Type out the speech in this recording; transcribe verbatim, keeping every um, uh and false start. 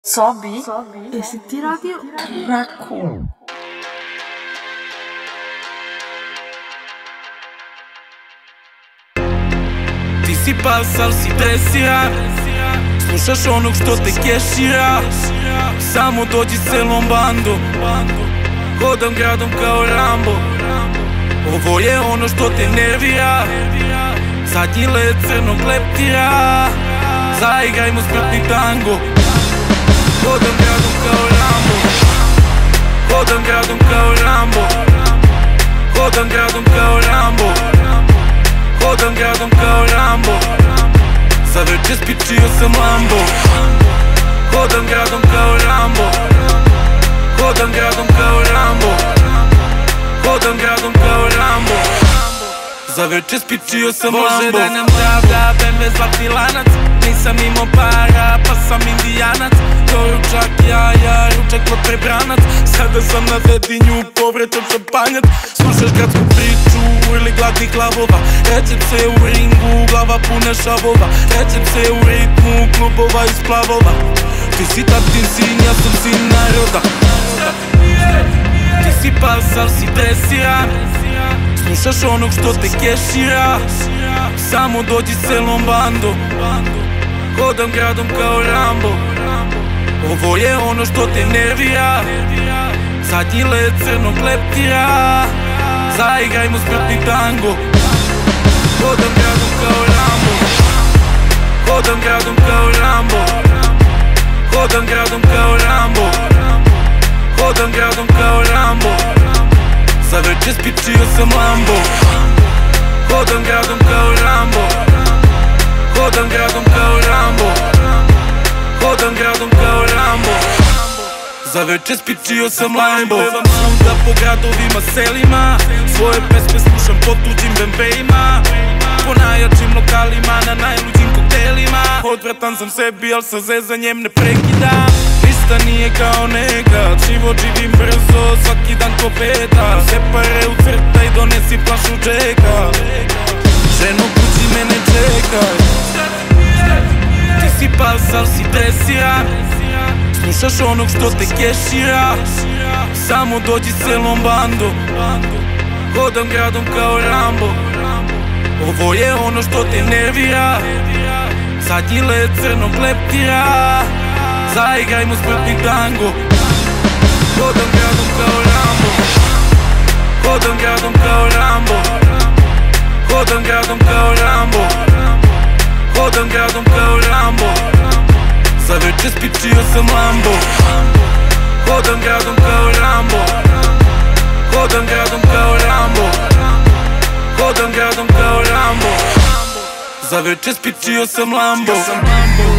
Sobi e si ti radio Raccoon. Ti si pasal, si tresira, slušaš onog što te kešira. Samo dođi celom bandu, hodam gradom kao Rambo. Ovo je ono što te nervira, zadnji led crnog leptira. Zaigrajmo smrtni tango. Hodam gradom kao Rambo, hodam gradom kao Rambo, hodam gradom kao Rambo, hodam gradom kao Rambo. Za večer spičio sam Lambo. Hodam gradom kao Rambo, hodam gradom kao Rambo, hodam gradom kao Rambo. Za večer spičio sam Lambo. Može da nam pravda, B M W zlatni lanac. Nisam imao para, pa sam indijanac. To ručak, jaja, ručak kod prebranac. Sada sam na Dedinju, povrećam šampanjac. Slušaš gradsku priču ili gladnih glavova. Rećem se u ringu, glava puna šavova. Rećem se u ritmu, klubova i splavova. Ti si tatin sin, ja sam sin naroda. Ti si pasal, si dresiran, slušaš onog što te kešira. Samo dođi celom bandom, hodam gradom kao Rambo. Ovo je ono što te nervira, zadnji led crnog leptira. Zaigrajmo smrtni tango. Hodam gradom kao Rambo, hodam gradom kao Rambo, hodam gradom kao Rambo, hodam gradom kao Rambo. Za večer spičio sam Lambo. Hodam gradom kao Rambo, hodam gradom kao Rambo, hodam gradom kao Rambo. Za večer spičio sam Lambo. Pevam svuda po gradovima, selima, svoje pesme slušam po tuđim B M W-ima, po najjačim lokalima, na najluđim koktelima. Odvratan sam sebi, al sa zezanjem ne prekidam. Ništa nije kao nekad, život živim brzo, svaki dan ko petar. Sve pare ucrtaj, donesi flašu džeka. Ženo, kući mene čekaj. Ti si pasal, si dresiran, slušaš onog što te kešira. Samo dođi celom bandom, hodam gradom kao Rambo. Ovo je ono što te nervira, zadnji led crnog leptira. Zaigrajmo smrtni tango. Hodam gradom kao Rambo, hodam gradom kao Rambo, hodam gradom kao Rambo, hodam gradom kao Rambo. Za večer spičio sam Lambo. Hodam gradom kao Rambo, hodam gradom kao Rambo, hodam gradom kao Rambo. Za večer spičio sam Lambo.